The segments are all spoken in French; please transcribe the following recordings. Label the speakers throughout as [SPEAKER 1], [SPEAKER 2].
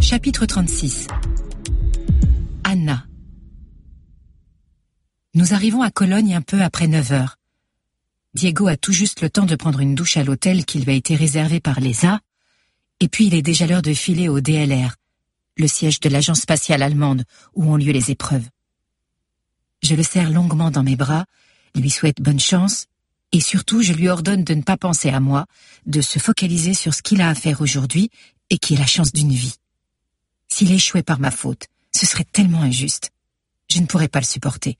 [SPEAKER 1] Chapitre 36. Anna. Nous arrivons à Cologne un peu après 9 heures. Diego a tout juste le temps de prendre une douche à l'hôtel qui lui a été réservé par l'ESA, et puis il est déjà l'heure de filer au DLR, le siège de l'agence spatiale allemande où ont lieu les épreuves. Je le serre longuement dans mes bras, lui souhaite bonne chance, et surtout je lui ordonne de ne pas penser à moi, de se focaliser sur ce qu'il a à faire aujourd'hui et qui est la chance d'une vie. S'il échouait par ma faute, ce serait tellement injuste. Je ne pourrais pas le supporter.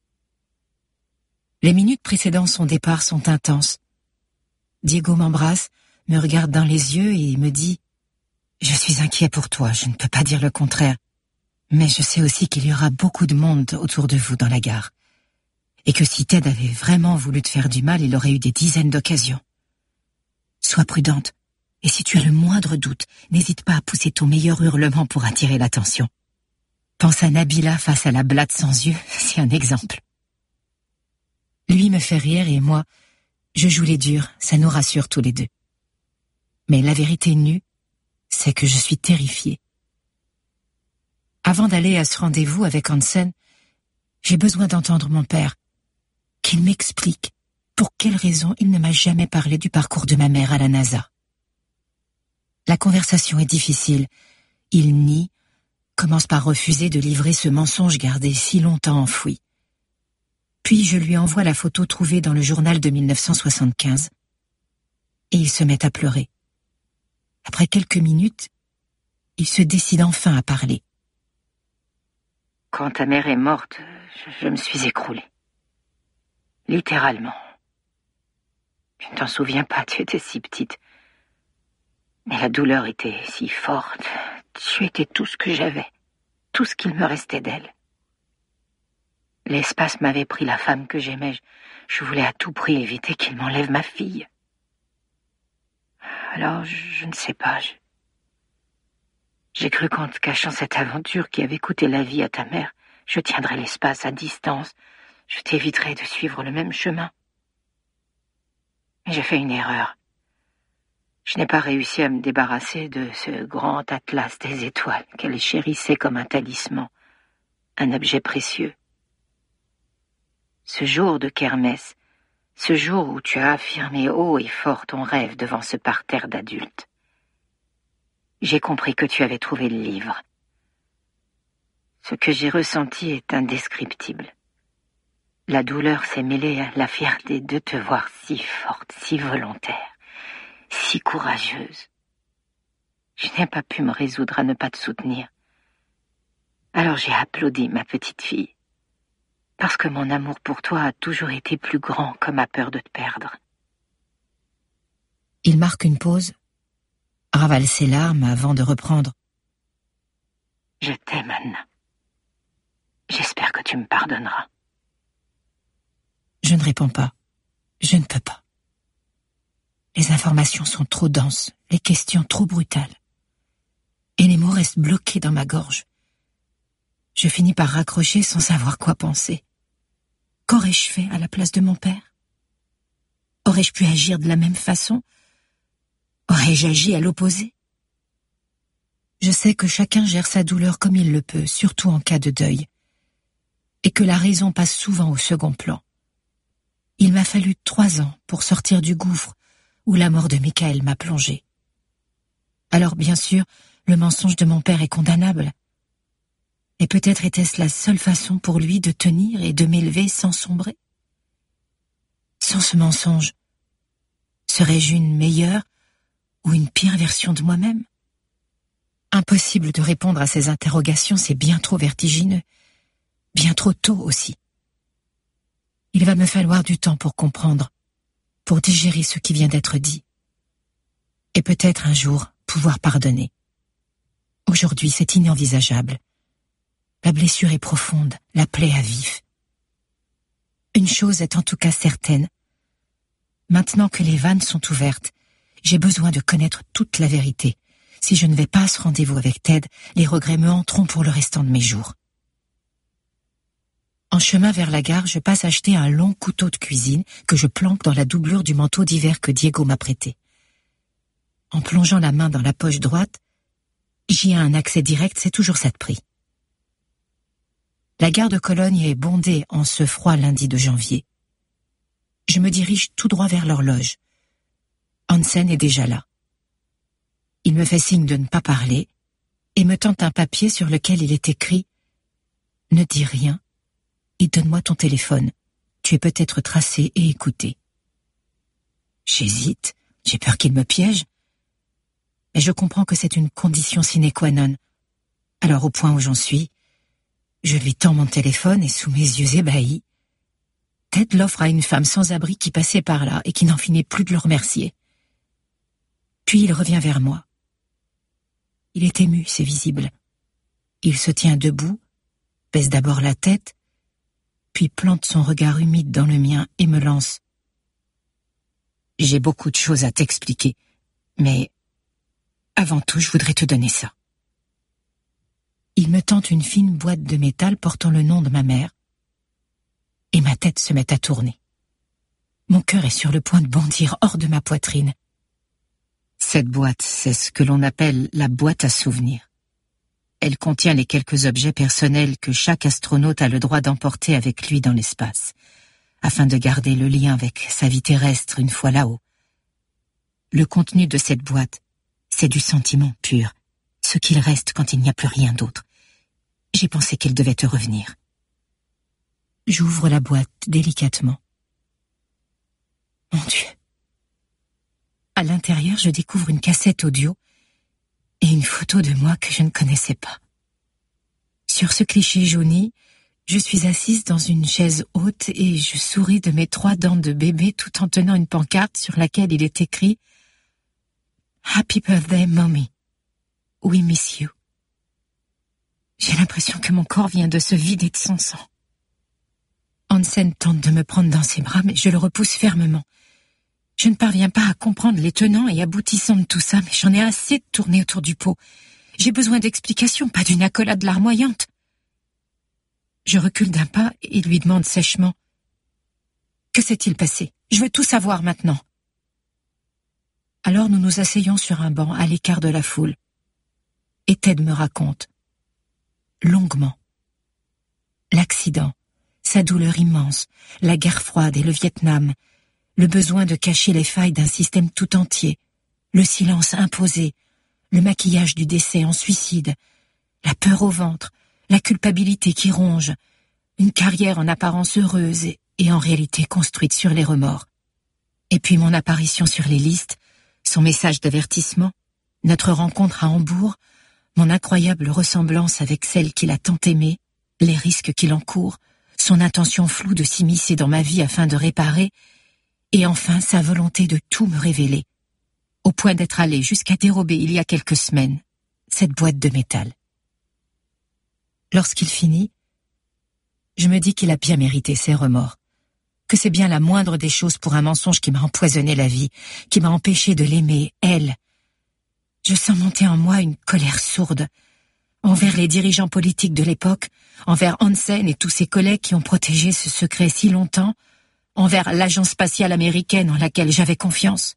[SPEAKER 1] Les minutes précédant son départ sont intenses. Diego m'embrasse, me regarde dans les yeux et me dit « Je suis inquiet pour toi, je ne peux pas dire le contraire. Mais je sais aussi qu'il y aura beaucoup de monde autour de vous dans la gare. Et que si Ted avait vraiment voulu te faire du mal, il aurait eu des dizaines d'occasions. Sois prudente. Et si tu as le moindre doute, n'hésite pas à pousser ton meilleur hurlement pour attirer l'attention. Pense à Nabila face à la blatte sans yeux, c'est un exemple. » Lui me fait rire et moi, je joue les durs, ça nous rassure tous les deux. Mais la vérité nue, c'est que je suis terrifiée. Avant d'aller à ce rendez-vous avec Hansen, j'ai besoin d'entendre mon père, qu'il m'explique pour quelle raison il ne m'a jamais parlé du parcours de ma mère à la NASA. La conversation est difficile. Il nie, commence par refuser de livrer ce mensonge gardé si longtemps enfoui. Puis je lui envoie la photo trouvée dans le journal de 1975. Et il se met à pleurer. Après quelques minutes, il se décide enfin à parler.
[SPEAKER 2] Quand ta mère est morte, je me suis écroulée. Littéralement. Tu ne t'en souviens pas, tu étais si petite. Mais la douleur était si forte. Tu étais tout ce que j'avais, tout ce qu'il me restait d'elle. L'espace m'avait pris la femme que j'aimais. Je voulais à tout prix éviter qu'il m'enlève ma fille. Alors, je ne sais pas. J'ai cru qu'en te cachant cette aventure qui avait coûté la vie à ta mère, je tiendrais l'espace à distance. Je t'éviterais de suivre le même chemin. Mais j'ai fait une erreur. Je n'ai pas réussi à me débarrasser de ce grand atlas des étoiles qu'elle chérissait comme un talisman, un objet précieux. Ce jour de kermesse, ce jour où tu as affirmé haut et fort ton rêve devant ce parterre d'adultes, j'ai compris que tu avais trouvé le livre. Ce que j'ai ressenti est indescriptible. La douleur s'est mêlée à la fierté de te voir si forte, si volontaire, si courageuse. Je n'ai pas pu me résoudre à ne pas te soutenir. Alors j'ai applaudi ma petite fille. Parce que mon amour pour toi a toujours été plus grand que ma peur de te perdre.
[SPEAKER 1] Il marque une pause, ravale ses larmes avant de reprendre.
[SPEAKER 2] Je t'aime, Anna. J'espère que tu me pardonneras.
[SPEAKER 1] Je ne réponds pas. Je ne peux pas. Les informations sont trop denses, les questions trop brutales. Et les mots restent bloqués dans ma gorge. Je finis par raccrocher sans savoir quoi penser. Qu'aurais-je fait à la place de mon père? Aurais-je pu agir de la même façon? Aurais-je agi à l'opposé? Je sais que chacun gère sa douleur comme il le peut, surtout en cas de deuil, et que la raison passe souvent au second plan. Il m'a fallu 3 ans pour sortir du gouffre où la mort de Michael m'a plongé. Alors bien sûr, le mensonge de mon père est condamnable. Et peut-être était-ce la seule façon pour lui de tenir et de m'élever sans sombrer. Sans ce mensonge, serais-je une meilleure ou une pire version de moi-même? Impossible de répondre à ces interrogations, c'est bien trop vertigineux, bien trop tôt aussi. Il va me falloir du temps pour comprendre, pour digérer ce qui vient d'être dit. Et peut-être un jour pouvoir pardonner. Aujourd'hui, c'est inenvisageable. La blessure est profonde, la plaie à vif. Une chose est en tout cas certaine. Maintenant que les vannes sont ouvertes, j'ai besoin de connaître toute la vérité. Si je ne vais pas à ce rendez-vous avec Ted, les regrets me hanteront pour le restant de mes jours. En chemin vers la gare, je passe acheter un long couteau de cuisine que je planque dans la doublure du manteau d'hiver que Diego m'a prêté. En plongeant la main dans la poche droite, J'y ai un accès direct, c'est toujours ça de prix. La gare de Cologne est bondée en ce froid lundi de janvier. Je me dirige tout droit vers l'horloge. Hansen est déjà là. Il me fait signe de ne pas parler et me tend un papier sur lequel il est écrit « Ne dis rien et donne-moi ton téléphone. Tu es peut-être tracé et écouté. » J'hésite, j'ai peur qu'il me piège. Mais je comprends que c'est une condition sine qua non. Alors au point où j'en suis, je lui tends mon téléphone et sous mes yeux ébahis, Ted l'offre à une femme sans abri qui passait par là et qui n'en finit plus de le remercier. Puis il revient vers moi. Il est ému, c'est visible. Il se tient debout, baisse d'abord la tête, puis plante son regard humide dans le mien et me lance. « J'ai beaucoup de choses à t'expliquer, mais avant tout, je voudrais te donner ça. » Il me tend une fine boîte de métal portant le nom de ma mère, et ma tête se met à tourner. Mon cœur est sur le point de bondir hors de ma poitrine. Cette boîte, c'est ce que l'on appelle la boîte à souvenirs. Elle contient les quelques objets personnels que chaque astronaute a le droit d'emporter avec lui dans l'espace, afin de garder le lien avec sa vie terrestre une fois là-haut. Le contenu de cette boîte, c'est du sentiment pur, ce qu'il reste quand il n'y a plus rien d'autre. J'ai pensé qu'elle devait te revenir. J'ouvre la boîte délicatement. Mon Dieu. À l'intérieur, je découvre une cassette audio et une photo de moi que je ne connaissais pas. Sur ce cliché jauni, je suis assise dans une chaise haute et je souris de mes 3 dents de bébé tout en tenant une pancarte sur laquelle il est écrit « Happy birthday, mommy. We miss you. » J'ai l'impression que mon corps vient de se vider de son sang. Hansen tente de me prendre dans ses bras, mais je le repousse fermement. Je ne parviens pas à comprendre les tenants et aboutissants de tout ça, mais j'en ai assez de tourner autour du pot. J'ai besoin d'explications, pas d'une accolade larmoyante. Je recule d'un pas et lui demande sèchement « Que s'est-il passé? Je veux tout savoir maintenant. » Alors nous nous asseyons sur un banc à l'écart de la foule. Et Ted me raconte, longuement, l'accident, sa douleur immense, la guerre froide et le Vietnam, le besoin de cacher les failles d'un système tout entier, le silence imposé, le maquillage du décès en suicide, la peur au ventre, la culpabilité qui ronge, une carrière en apparence heureuse et en réalité construite sur les remords. Et puis mon apparition sur les listes, son message d'avertissement, notre rencontre à Hambourg, mon incroyable ressemblance avec celle qu'il a tant aimée, les risques qu'il encourt, son intention floue de s'immiscer dans ma vie afin de réparer, et enfin sa volonté de tout me révéler, au point d'être allé jusqu'à dérober il y a quelques semaines cette boîte de métal. Lorsqu'il finit, je me dis qu'il a bien mérité ses remords, que c'est bien la moindre des choses pour un mensonge qui m'a empoisonné la vie, qui m'a empêché de l'aimer, elle. Je sens monter en moi une colère sourde, envers les dirigeants politiques de l'époque, envers Hansen et tous ses collègues qui ont protégé ce secret si longtemps, envers l'agence spatiale américaine en laquelle j'avais confiance.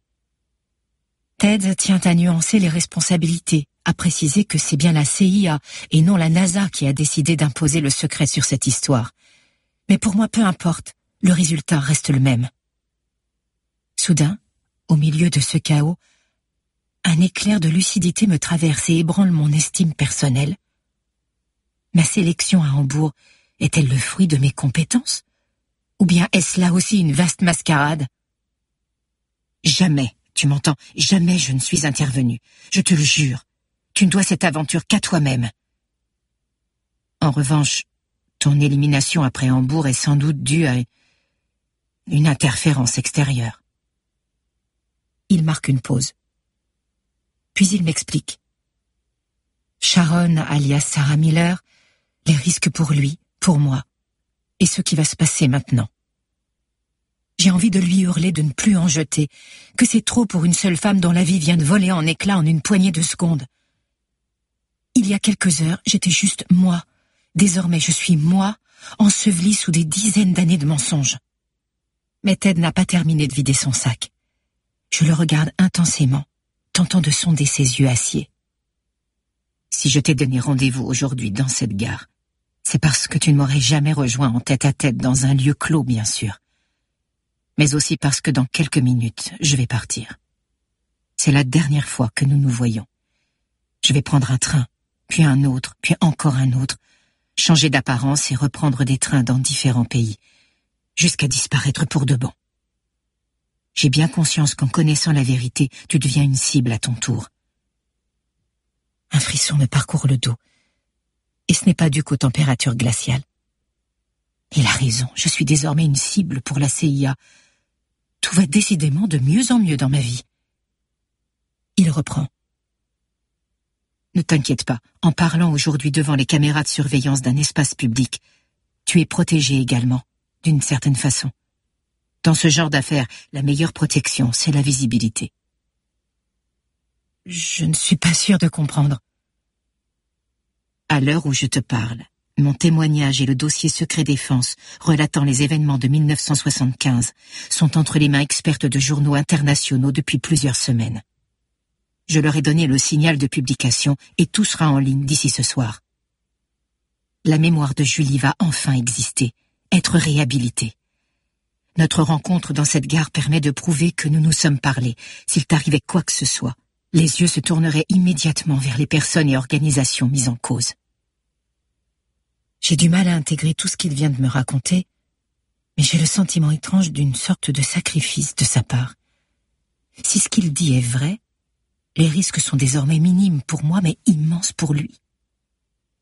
[SPEAKER 1] Ted tient à nuancer les responsabilités, à préciser que c'est bien la CIA et non la NASA qui a décidé d'imposer le secret sur cette histoire. Mais pour moi, peu importe, le résultat reste le même. Soudain, au milieu de ce chaos, un éclair de lucidité me traverse et ébranle mon estime personnelle. Ma sélection à Hambourg est-elle le fruit de mes compétences? Ou bien est-ce là aussi une vaste mascarade? Jamais, tu m'entends, jamais je ne suis intervenu. Je te le jure. Tu ne dois cette aventure qu'à toi-même. En revanche, ton élimination après Hambourg est sans doute due à une interférence extérieure. Il marque une pause. Puis il m'explique. Sharon, alias Sarah Miller, les risques pour lui, pour moi, et ce qui va se passer maintenant. J'ai envie de lui hurler de ne plus en jeter, que c'est trop pour une seule femme dont la vie vient de voler en éclats en une poignée de secondes. Il y a quelques heures, j'étais juste moi. Désormais, je suis moi, ensevelie sous des dizaines d'années de mensonges. Mais Ted n'a pas terminé de vider son sac. Je le regarde intensément, tentant de sonder ses yeux aciers. Si je t'ai donné rendez-vous aujourd'hui dans cette gare, c'est parce que tu ne m'aurais jamais rejoint en tête-à-tête dans un lieu clos, bien sûr. Mais aussi parce que dans quelques minutes, je vais partir. C'est la dernière fois que nous nous voyons. Je vais prendre un train, puis un autre, puis encore un autre, changer d'apparence et reprendre des trains dans différents pays, jusqu'à disparaître pour de bon. J'ai bien conscience qu'en connaissant la vérité, tu deviens une cible à ton tour. Un frisson me parcourt le dos, et ce n'est pas dû qu'aux températures glaciales. Il a raison, je suis désormais une cible pour la CIA. Tout va décidément de mieux en mieux dans ma vie. Il reprend. Ne t'inquiète pas, en parlant aujourd'hui devant les caméras de surveillance d'un espace public, tu es protégé également, d'une certaine façon. Dans ce genre d'affaires, la meilleure protection, c'est la visibilité. Je ne suis pas sûre de comprendre. À l'heure où je te parle, mon témoignage et le dossier secret défense relatant les événements de 1975 sont entre les mains expertes de journaux internationaux depuis plusieurs semaines. Je leur ai donné le signal de publication et tout sera en ligne d'ici ce soir. La mémoire de Julie va enfin exister, être réhabilitée. Notre rencontre dans cette gare permet de prouver que nous nous sommes parlé. S'il t'arrivait quoi que ce soit, les yeux se tourneraient immédiatement vers les personnes et organisations mises en cause. J'ai du mal à intégrer tout ce qu'il vient de me raconter, mais j'ai le sentiment étrange d'une sorte de sacrifice de sa part. Si ce qu'il dit est vrai, les risques sont désormais minimes pour moi, mais immenses pour lui. Pourquoi ?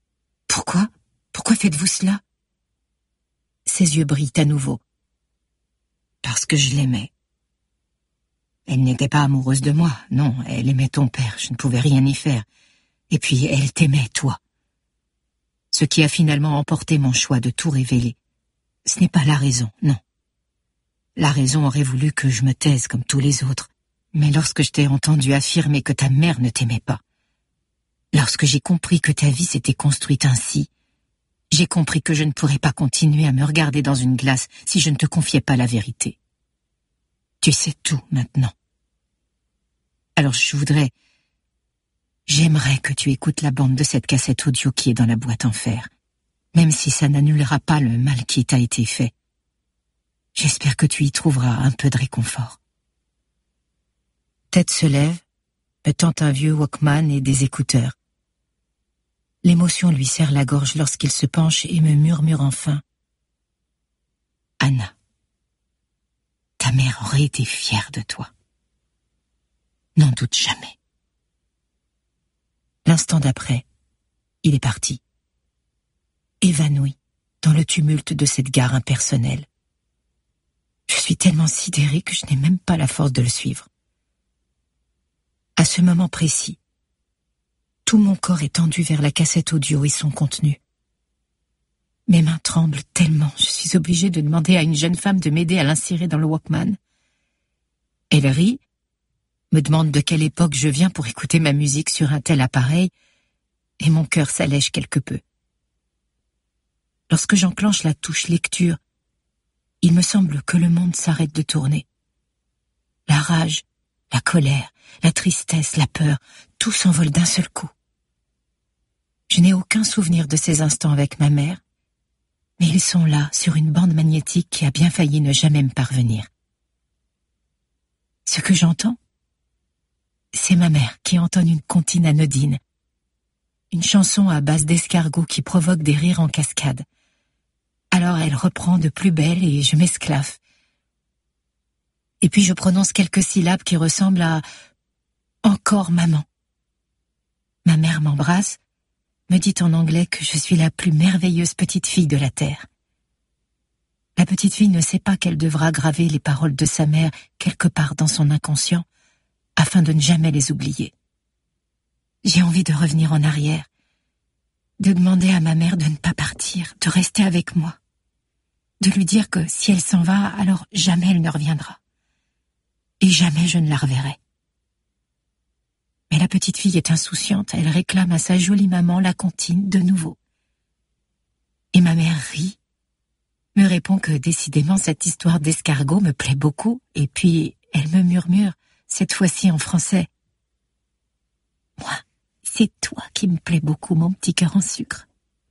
[SPEAKER 1] Pourquoi faites-vous cela ? Ses yeux brillent à nouveau. Parce que je l'aimais. Elle n'était pas amoureuse de moi, non, elle aimait ton père, je ne pouvais rien y faire. Et puis elle t'aimait, toi. Ce qui a finalement emporté mon choix de tout révéler. Ce n'est pas la raison, non. La raison aurait voulu que je me taise comme tous les autres. Mais lorsque je t'ai entendu affirmer que ta mère ne t'aimait pas, lorsque j'ai compris que ta vie s'était construite ainsi, j'ai compris que je ne pourrais pas continuer à me regarder dans une glace si je ne te confiais pas la vérité. Tu sais tout maintenant. Alors j'aimerais que tu écoutes la bande de cette cassette audio qui est dans la boîte en fer, même si ça n'annulera pas le mal qui t'a été fait. J'espère que tu y trouveras un peu de réconfort. Ted se lève, me tend un vieux Walkman et des écouteurs. L'émotion lui serre la gorge lorsqu'il se penche et me murmure enfin. Anna, ta mère aurait été fière de toi. N'en doute jamais. L'instant d'après, il est parti. Évanoui dans le tumulte de cette gare impersonnelle. Je suis tellement sidérée que je n'ai même pas la force de le suivre. À ce moment précis, tout mon corps est tendu vers la cassette audio et son contenu. Mes mains tremblent tellement, je suis obligée de demander à une jeune femme de m'aider à l'insérer dans le Walkman. Elle rit, me demande de quelle époque je viens pour écouter ma musique sur un tel appareil, et mon cœur s'allège quelque peu. Lorsque j'enclenche la touche lecture, il me semble que le monde s'arrête de tourner. La rage, la colère, la tristesse, la peur, tout s'envole d'un seul coup. Je n'ai aucun souvenir de ces instants avec ma mère, mais ils sont là, sur une bande magnétique qui a bien failli ne jamais me parvenir. Ce que j'entends, c'est ma mère qui entonne une comptine anodine, une chanson à base d'escargots qui provoque des rires en cascade. Alors elle reprend de plus belle et je m'esclaffe. Et puis je prononce quelques syllabes qui ressemblent à « encore maman ». Ma mère m'embrasse, me dit en anglais que je suis la plus merveilleuse petite fille de la terre. La petite fille ne sait pas qu'elle devra graver les paroles de sa mère quelque part dans son inconscient, afin de ne jamais les oublier. J'ai envie de revenir en arrière, de demander à ma mère de ne pas partir, de rester avec moi, de lui dire que si elle s'en va, alors jamais elle ne reviendra. Et jamais je ne la reverrai. Mais la petite fille est insouciante, elle réclame à sa jolie maman la comptine de nouveau. Et ma mère rit, me répond que décidément cette histoire d'escargot me plaît beaucoup, et puis elle me murmure, cette fois-ci en français. Moi, c'est toi qui me plais beaucoup, mon petit cœur en sucre.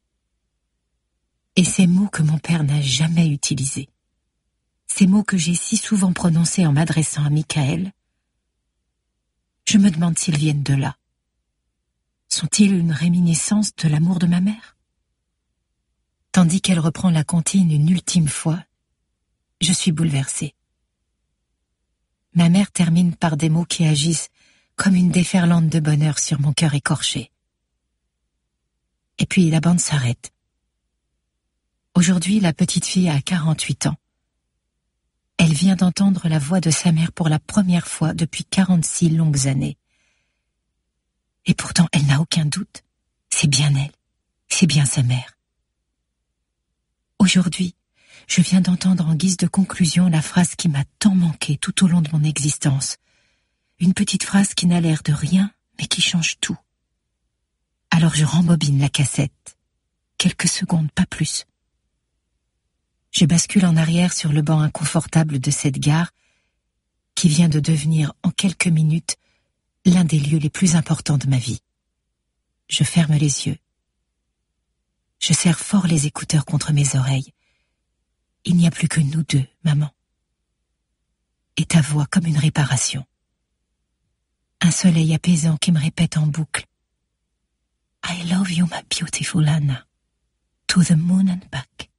[SPEAKER 1] Et ces mots que mon père n'a jamais utilisés, ces mots que j'ai si souvent prononcés en m'adressant à Michael, je me demande s'ils viennent de là. Sont-ils une réminiscence de l'amour de ma mère? Tandis qu'elle reprend la comptine une ultime fois, je suis bouleversée. Ma mère termine par des mots qui agissent comme une déferlante de bonheur sur mon cœur écorché. Et puis la bande s'arrête. Aujourd'hui, la petite fille a 48 ans. Elle vient d'entendre la voix de sa mère pour la première fois depuis 46 longues années. Et pourtant, elle n'a aucun doute. C'est bien elle. C'est bien sa mère. Aujourd'hui, je viens d'entendre en guise de conclusion la phrase qui m'a tant manqué tout au long de mon existence. Une petite phrase qui n'a l'air de rien, mais qui change tout. Alors je rembobine la cassette. Quelques secondes, pas plus. Je bascule en arrière sur le banc inconfortable de cette gare qui vient de devenir en quelques minutes l'un des lieux les plus importants de ma vie. Je ferme les yeux. Je serre fort les écouteurs contre mes oreilles. Il n'y a plus que nous deux, maman. Et ta voix comme une réparation. Un soleil apaisant qui me répète en boucle. I love you, my beautiful Anna. To the moon and back.